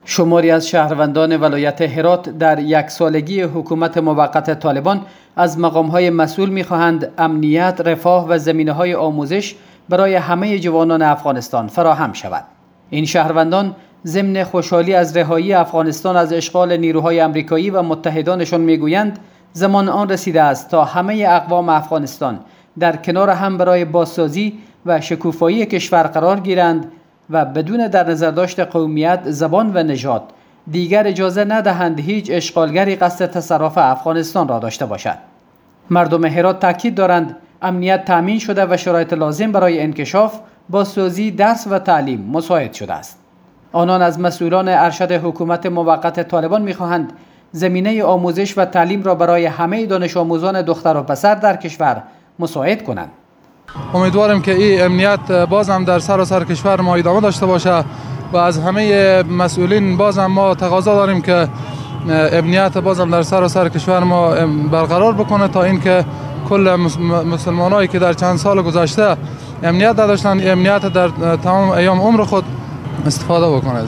شماری از شهروندان ولایت هرات در یک سالگی حکومت موقت طالبان از مقام‌های مسئول می‌خواهند امنیت، رفاه و زمینه‌های آموزش برای همه جوانان افغانستان فراهم شود. این شهروندان ضمن خوشحالی از رهایی افغانستان از اشغال نیروهای آمریکایی و متحدانشان میگویند زمان آن رسیده است تا همه اقوام افغانستان در کنار هم برای بازسازی و شکوفایی کشور قرار گیرند و بدون در نظر داشت قومیت، زبان و نژاد دیگر اجازه ندهند هیچ اشغالگری قصد تصرف افغانستان را داشته باشد. مردم هرات تاکید دارند امنیت تامین شده و شرایط لازم برای انکشاف، بازسازی، درس و تعلیم مساعد شده است. آنان از مسئولان ارشد حکومت موقت طالبان می‌خواهند زمینه آموزش و تعلیم را برای همه دانش آموزان دختر و پسر در کشور مساعد کنند. امیدوارم که این امنیت باز هم در سراسر کشور ما ادامه داشته باشه و از همه مسئولین باز هم ما تقاضا داریم که امنیت باز هم در سراسر کشور ما برقرار بکنه تا اینکه کل مسلمانایی که در چند سال گذشته امنیت نداشتن امنیت در تمام ایام عمر خود استفاده بکنه.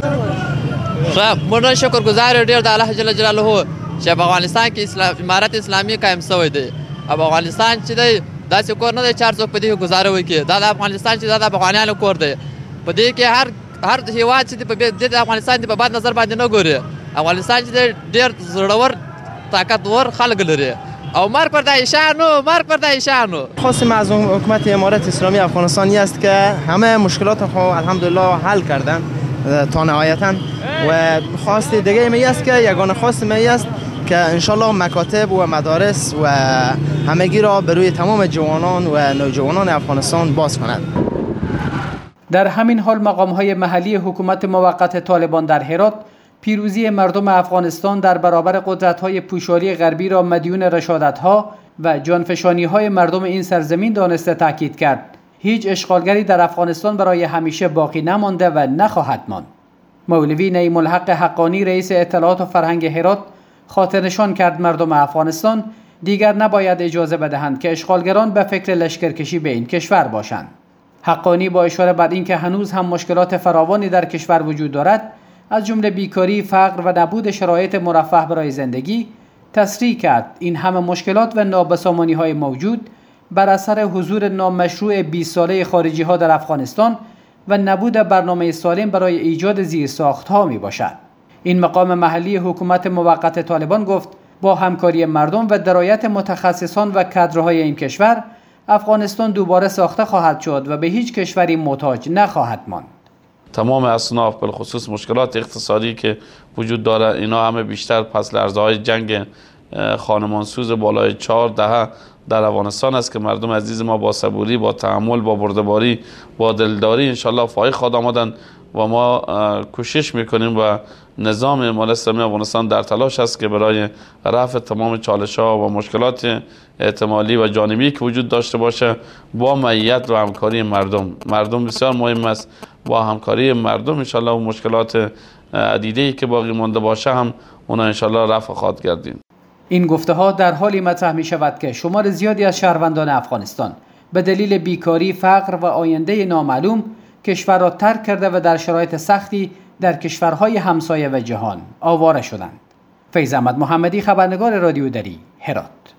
موږ شکرګزار ډیر د الله جل جلاله چې په افغانستان کې امارت اسلامي قائم شوی دی. او افغانستان چې دی داسې کور نه دی چار څوک په دې گزاره وکړي. دا د افغانستان چې دا د افغانانو کور دی. په دې کې هر هیواد چې د افغانستان په بد نظر باندې نه ګوري. افغانستان چې ډیر زړور طاقتور خلک لري. او مرگ بر داعشانو، مرگ بر داعشانو. خواستیم از حکومت امارت اسلامی افغانستانی است که همه مشکلات خو الحمدلله حل کردن تا نهایتا و خواست دیگه می است که یگانه خواست می است که انشالله مکاتب و مدارس و همگی را به روی تمام جوانان و نوجوانان افغانستان باز کند. در همین حال مقام‌های محلی حکومت موقت طالبان در هرات پیروزی مردم افغانستان در برابر قدرت‌های پوشالی غربی را مدیون رشادت‌ها و جانفشانی‌های مردم این سرزمین دانسته تاکید کرد. هیچ اشغالگری در افغانستان برای همیشه باقی نمانده و نخواهد ماند. مولوی نعیم الحق حقانی رئیس اطلاعات و فرهنگ هرات خاطرنشان کرد مردم افغانستان دیگر نباید اجازه بدهند که اشغالگران به فکر لشکرکشی به این کشور باشند. حقانی با اشاره بر اینکه هنوز هم مشکلات فراوانی در کشور وجود دارد، از جمله بیکاری، فقر و نبود شرایط مرفه برای زندگی، تصریح کرد این همه مشکلات و نابسامانی‌های موجود بر اثر حضور نامشروع 20 ساله خارجی‌ها در افغانستان و نبود برنامه سالم برای ایجاد زیرساخت‌ها میباشد. این مقام محلی حکومت موقت طالبان گفت با همکاری مردم و درایت متخصصان و کادرهای این کشور، افغانستان دوباره ساخته خواهد شد و به هیچ کشوری محتاج نخواهد ماند. تمام اصناف بالخصوص مشکلات اقتصادی که وجود داره اینا همه بیشتر پس لرزه‌های جنگ خانمانسوز بالای 4 دهه در افغانستان است که مردم عزیز ما با صبوری، با تحمل، با بردباری، با دلداری انشالله فائق خواهد آمدند و ما کوشش میکنیم و نظام امارت اسلامی افغانستان در تلاش است که برای رفع تمام چالش‌ها و مشکلات احتمالی و جانبی که وجود داشته باشه با معیت و همکاری مردم بسیار مهم است. با همکاری مردم انشالله و مشکلات عدیده‌ای که باقی مانده باشه هم اونا انشالله رفع خواهد گردید. این گفته‌ها در حالی مطرح می شود که شمار زیادی از شهروندان افغانستان به دلیل بیکاری، فقر و آینده نامعلوم کشور را ترک کرده و در شرایط سختی در کشورهای همسایه و جهان آواره شدند. فیض احمد محمدی، خبرنگار رادیو دری، هرات.